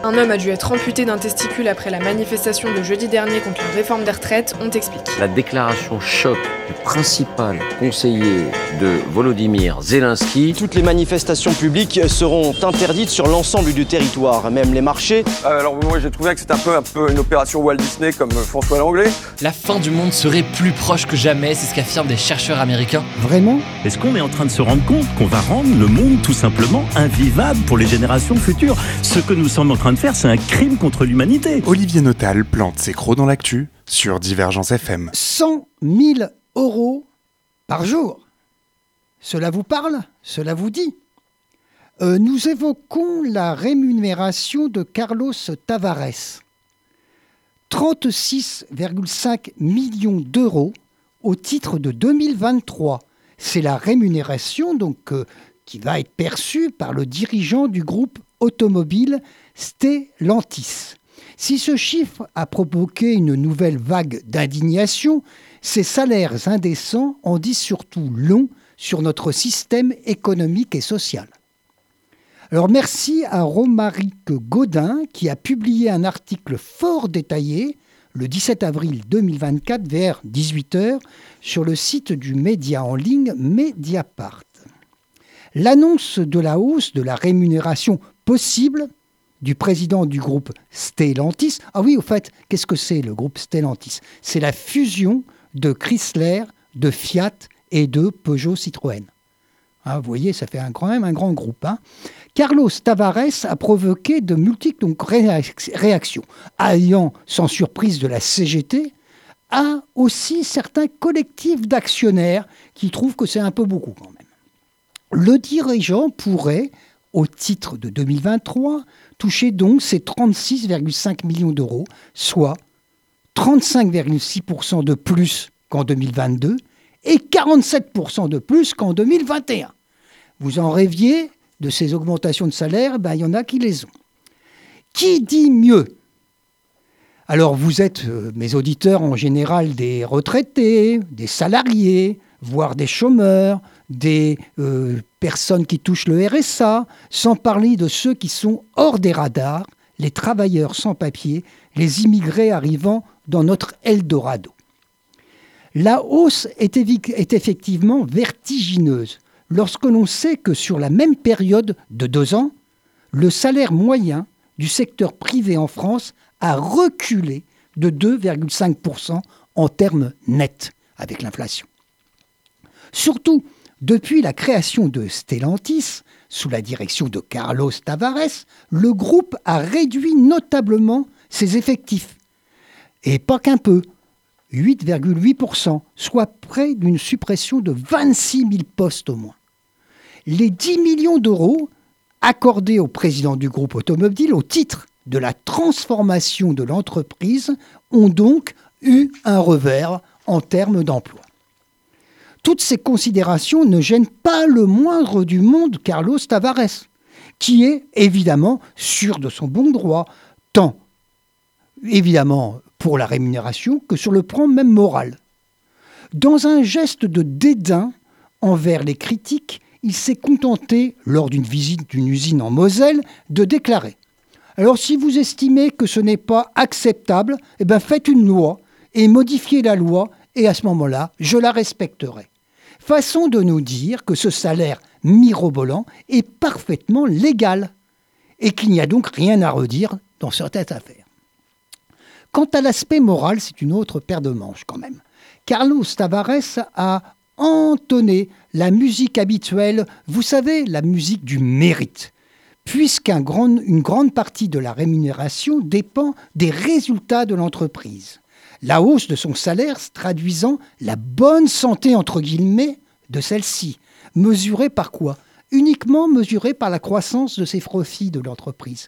Un homme a dû être amputé d'un testicule après la manifestation de jeudi dernier contre la réforme des retraites, on t'explique. La déclaration choc du principal conseiller de Volodymyr Zelensky. Toutes les manifestations publiques seront interdites sur l'ensemble du territoire, même les marchés. Alors moi j'ai trouvé que c'était un peu une opération Walt Disney comme François Langlais. La fin du monde serait plus proche que jamais, c'est ce qu'affirment des chercheurs américains. Vraiment ? Est-ce qu'on est en train de se rendre compte qu'on va rendre le monde tout simplement invivable pour les générations futures ? Ce que nous sommes en train de faire, c'est un crime contre l'humanité. Olivier Notal plante ses crocs dans l'actu sur Divergence FM. 100 000 € par jour. Cela vous parle ? Cela vous dit ? Nous évoquons la rémunération de Carlos Tavares. 36,5 millions d'euros au titre de 2023. C'est la rémunération qui va être perçue par le dirigeant du groupe automobile Stellantis. Si ce chiffre a provoqué une nouvelle vague d'indignation, ces salaires indécents en disent surtout long sur notre système économique et social. Alors merci à Romaric Gaudin qui a publié un article fort détaillé le 17 avril 2024 vers 18h sur le site du média en ligne Mediapart. L'annonce de la hausse de la rémunération possible du président du groupe Stellantis. Ah oui, au fait, qu'est-ce que c'est le groupe Stellantis ? C'est la fusion de Chrysler, de Fiat et de Peugeot Citroën. Ah, vous voyez, ça fait quand même un grand groupe. Carlos Tavares a provoqué de multiples réactions, alliant sans surprise de la CGT à aussi certains collectifs d'actionnaires qui trouvent que c'est un peu beaucoup quand même. Le dirigeant pourrait, au titre de 2023, toucher donc ces 36,5 millions d'euros, soit 35,6% de plus qu'en 2022 et 47% de plus qu'en 2021. Vous en rêviez de ces augmentations de salaire, il y en a qui les ont. Qui dit mieux ? Alors vous êtes, mes auditeurs, en général des retraités, des salariés, voire des chômeurs, des personnes qui touchent le RSA, sans parler de ceux qui sont hors des radars, les travailleurs sans papier, les immigrés arrivant dans notre Eldorado. La hausse est effectivement vertigineuse lorsque l'on sait que sur la même période de 2 ans, le salaire moyen du secteur privé en France a reculé de 2,5% en termes nets avec l'inflation. Surtout, depuis la création de Stellantis, sous la direction de Carlos Tavares, le groupe a réduit notablement ses effectifs. Et pas qu'un peu, 8,8%, soit près d'une suppression de 26 000 postes au moins. Les 10 millions d'euros accordés au président du groupe automobile au titre de la transformation de l'entreprise ont donc eu un revers en termes d'emploi. Toutes ces considérations ne gênent pas le moindre du monde Carlos Tavares, qui est évidemment sûr de son bon droit, tant évidemment pour la rémunération que sur le plan même moral. Dans un geste de dédain envers les critiques, il s'est contenté, lors d'une visite d'une usine en Moselle, de déclarer « Alors si vous estimez que ce n'est pas acceptable, faites une loi et modifiez la loi et à ce moment-là, je la respecterai. » Façon de nous dire que ce salaire mirobolant est parfaitement légal et qu'il n'y a donc rien à redire dans cette affaire. Quant à l'aspect moral, c'est une autre paire de manches quand même. Carlos Tavares a entonné la musique habituelle, vous savez, la musique du mérite, puisqu'une grande partie de la rémunération dépend des résultats de l'entreprise. La hausse de son salaire traduisant la bonne santé, entre guillemets, de celle-ci. Mesurée par quoi ? Uniquement mesurée par la croissance de ses profits de l'entreprise.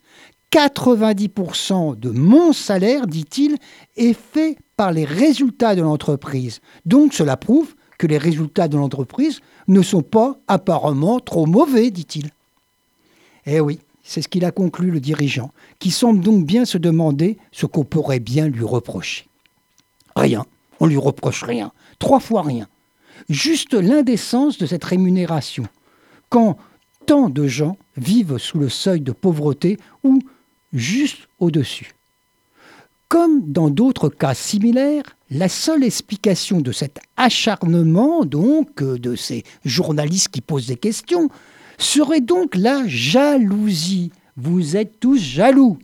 90% de mon salaire, dit-il, est fait par les résultats de l'entreprise. Donc cela prouve que les résultats de l'entreprise ne sont pas apparemment trop mauvais, dit-il. Eh oui, c'est ce qu'il a conclu le dirigeant, qui semble donc bien se demander ce qu'on pourrait bien lui reprocher. Rien, on lui reproche rien, 3 fois rien. Juste l'indécence de cette rémunération, quand tant de gens vivent sous le seuil de pauvreté ou juste au-dessus. Comme dans d'autres cas similaires, la seule explication de cet acharnement, donc, de ces journalistes qui posent des questions, serait donc la jalousie. Vous êtes tous jaloux.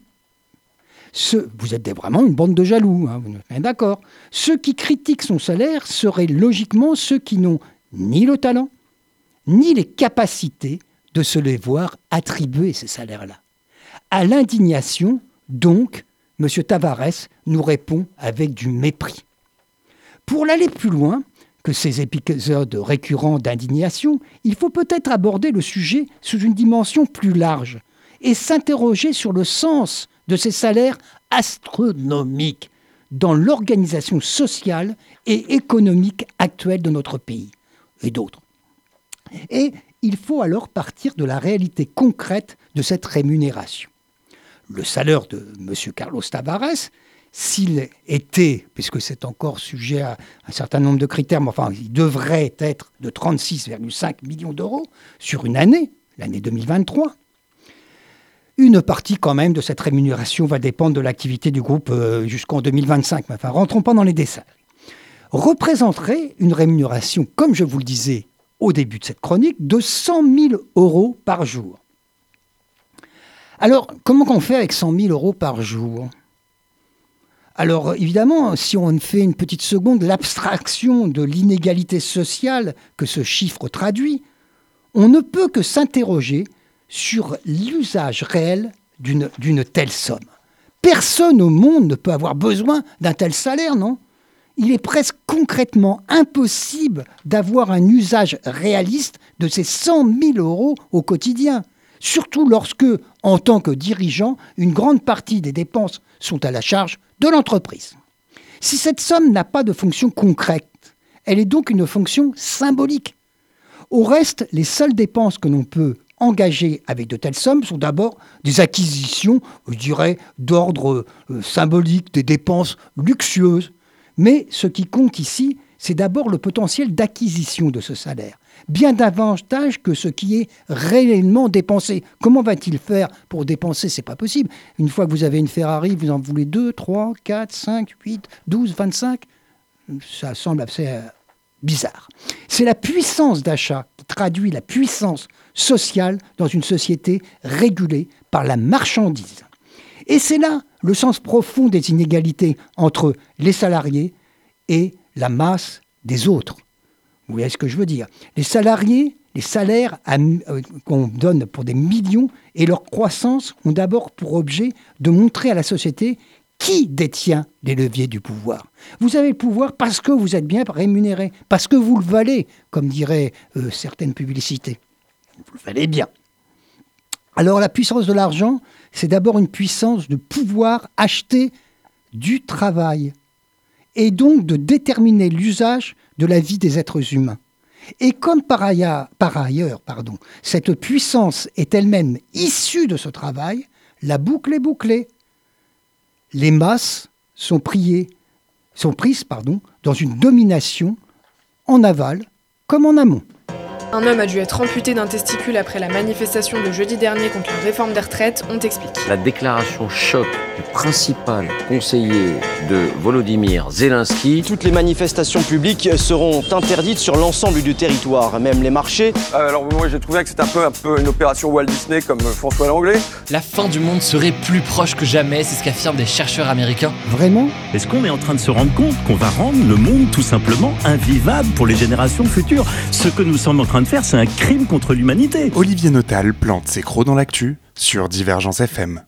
Vous êtes vraiment une bande de jaloux, hein, vous êtes bien d'accord. Ceux qui critiquent son salaire seraient logiquement ceux qui n'ont ni le talent, ni les capacités de se les voir attribuer ces salaires-là. À l'indignation, donc, M. Tavares nous répond avec du mépris. Pour aller plus loin que ces épisodes récurrents d'indignation, il faut peut-être aborder le sujet sous une dimension plus large et s'interroger sur le sens de ces salaires astronomiques dans l'organisation sociale et économique actuelle de notre pays et d'autres. Et il faut alors partir de la réalité concrète de cette rémunération. Le salaire de M. Carlos Tavares, s'il était, puisque c'est encore sujet à un certain nombre de critères, mais enfin, il devrait être de 36,5 millions d'euros sur une année, l'année 2023. Une partie quand même de cette rémunération va dépendre de l'activité du groupe jusqu'en 2025. Mais enfin, rentrons pas dans les détails. Représenterait une rémunération, comme je vous le disais au début de cette chronique, de 100 000 euros par jour. Alors, comment on fait avec 100 000 euros par jour ? Alors, évidemment, si on fait une petite seconde l'abstraction de l'inégalité sociale que ce chiffre traduit, on ne peut que s'interroger sur l'usage réel d'une telle somme. Personne au monde ne peut avoir besoin d'un tel salaire, non ? Il est presque concrètement impossible d'avoir un usage réaliste de ces 100 000 euros au quotidien. Surtout lorsque, en tant que dirigeant, une grande partie des dépenses sont à la charge de l'entreprise. Si cette somme n'a pas de fonction concrète, elle est donc une fonction symbolique. Au reste, les seules dépenses que l'on peut engager avec de telles sommes sont d'abord des acquisitions, je dirais, d'ordre symbolique, des dépenses luxueuses. Mais ce qui compte ici, c'est d'abord le potentiel d'acquisition de ce salaire, bien davantage que ce qui est réellement dépensé. Comment va-t-il faire pour dépenser ? C'est pas possible. Une fois que vous avez une Ferrari, vous en voulez 2, 3, 4, 5, 8, 12, 25 ? Ça semble assez bizarre. C'est la puissance d'achat qui traduit la puissance sociale dans une société régulée par la marchandise. Et c'est là le sens profond des inégalités entre les salariés et la masse des autres. Vous voyez ce que je veux dire ? Les salariés, les salaires qu'on donne pour des millions et leur croissance ont d'abord pour objet de montrer à la société qui détient les leviers du pouvoir. Vous avez le pouvoir parce que vous êtes bien rémunéré, parce que vous le valez, comme diraient certaines publicités. Vous le valez bien. Alors la puissance de l'argent, c'est d'abord une puissance de pouvoir acheter du travail et donc de déterminer l'usage de la vie des êtres humains. Et comme par ailleurs, cette puissance est elle-même issue de ce travail, la boucle est bouclée. Les masses sont prises dans une domination en aval comme en amont. Un homme a dû être amputé d'un testicule après la manifestation de jeudi dernier contre la réforme des retraites, on t'explique. La déclaration choc du principal conseiller de Volodymyr Zelensky. Toutes les manifestations publiques seront interdites sur l'ensemble du territoire, même les marchés. Alors moi j'ai trouvé que c'était un peu une opération Walt Disney comme François Langlais. La fin du monde serait plus proche que jamais, c'est ce qu'affirment des chercheurs américains. Vraiment ? Est-ce qu'on est en train de se rendre compte qu'on va rendre le monde tout simplement invivable pour les générations futures ? Ce que nous sommes en train de faire, c'est un crime contre l'humanité. Olivier Notal plante ses crocs dans l'actu sur Divergence FM.